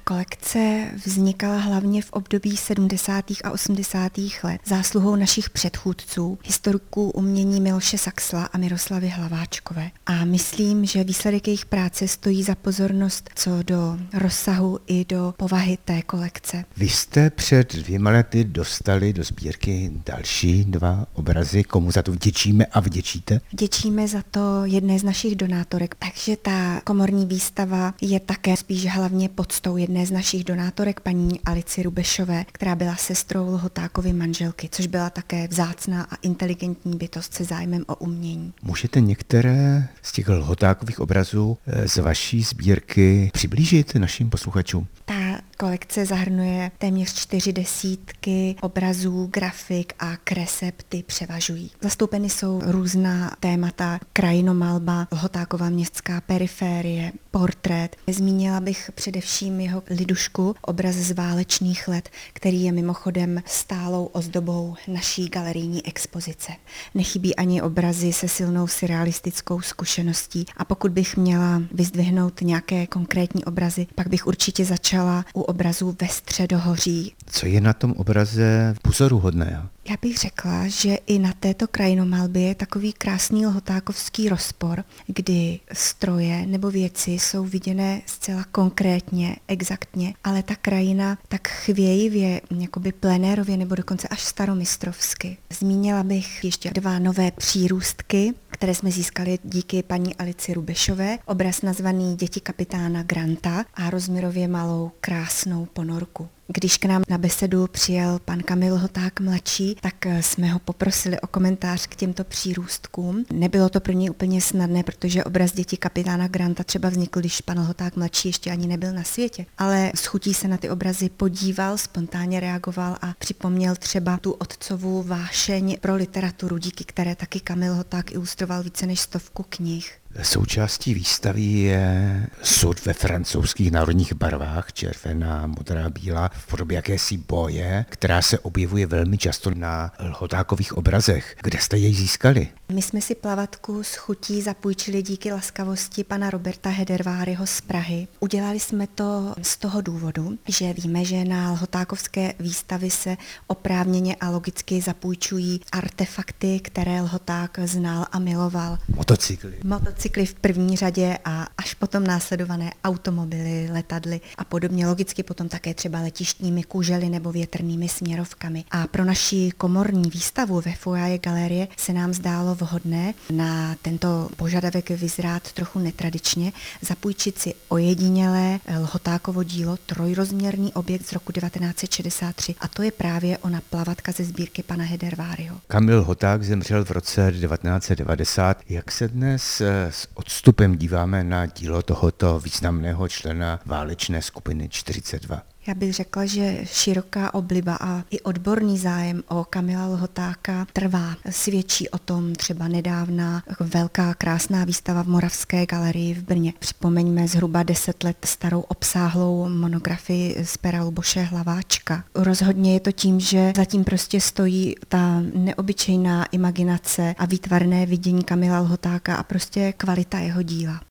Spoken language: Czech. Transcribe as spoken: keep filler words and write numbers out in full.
Kolekce vznikala hlavně v období sedmdesátých a osmdesátých let zásluhou našich předchůdců, historiků umění Miloše Saxla a Miroslavy Hlaváčkové. A myslím, že výsledek jejich práce stojí za pozornost co do rozsahu i do povahy té kolekce. Vy jste před dvěma lety dostali do sbírky další dva obrazy. Komu za to vděčíme a vděčíte? Vděčíme za to jedné z našich donátorek, takže ta komorní výstava je také spíš hlavně poctou jedné z našich donátorek, paní Alici Rubešové, která byla sestrou Lhotákovy manželky, což byla také vzácná a inteligentní bytost se zájmem o umění. Můžete některé z těch Lhotákových obrazů z vaší sbírky přiblížit našim posluchačům? Ta kolekce zahrnuje téměř čtyři desítky obrazů, grafik a kreseb, ty převažují. Zastoupeny jsou různá témata, krajinomalba, Lhotákova městská periférie, portrét. Zmínila bych především jeho lidušku, obraz z válečných let, který je mimochodem stálou ozdobou naší galerijní expozice. Nechybí ani obrazy se silnou surrealistickou zkušeností a pokud bych měla vyzdvihnout nějaké konkrétní obrazy, pak bych určitě začala u obrazů ve Středohoří. Co je na tom obraze pozoruhodného? Já bych řekla, že i na této krajinomalbě je takový krásný lhotákovský rozpor, kdy stroje nebo věci jsou viděné zcela konkrétně, exaktně, ale ta krajina tak chvějivě, jakoby plenérově nebo dokonce až staromistrovsky. Zmínila bych ještě dva nové přírůstky, které jsme získali díky paní Alici Rubešové. Obraz nazvaný Děti kapitána Granta a rozměrově malou krásnou ponorku. Když k nám na besedu přijel pan Kamil Lhoták mladší, tak jsme ho poprosili o komentář k těmto přírůstkům. Nebylo to pro něj úplně snadné, protože obraz Děti kapitána Granta třeba vznikl, když pan Lhoták mladší ještě ani nebyl na světě. Ale s chutí se na ty obrazy podíval, spontánně reagoval a připomněl třeba tu otcovu vášeň pro literaturu, díky které taky Kamil Lhoták ilustroval více než stovku knih. Součástí výstavy je sud ve francouzských národních barvách, červená, modrá, bílá, v podobě jakési boje, která se objevuje velmi často na Lhotákových obrazech. Kde jste jej získali? My jsme si plavatku s chutí zapůjčili díky laskavosti pana Roberta Hederváryho z Prahy. Udělali jsme to z toho důvodu, že víme, že na Lhotákovské výstavy se oprávněně a logicky zapůjčují artefakty, které Lhoták znal a miloval. Motocykly. Motocykly v první řadě a až potom následované automobily, letadly a podobně, logicky potom také třeba letištními kužely nebo větrnými směrovkami. A pro naši komorní výstavu ve foyer galerie se nám zdálo vhodné na tento požadavek vyzrát trochu netradičně zapůjčit si ojedinělé Lhotákovo dílo, trojrozměrný objekt z roku devatenáct set šedesát tři a to je právě ona plavatka ze sbírky pana Hederváryho. Kamil Lhoták zemřel v roce devatenáct set devadesát. Jak se dnes s odstupem díváme na dílo tohoto významného člena válečné skupiny čtyřicet dva? Já bych řekla, že široká obliba a i odborný zájem o Kamila Lhotáka trvá. Svědčí o tom třeba nedávná velká krásná výstava v Moravské galerii v Brně. Připomeňme zhruba deset let starou obsáhlou monografii z pera Luboše Hlaváčka. Rozhodně je to tím, že zatím prostě stojí ta neobyčejná imaginace a výtvarné vidění Kamila Lhotáka a prostě kvalita jeho díla.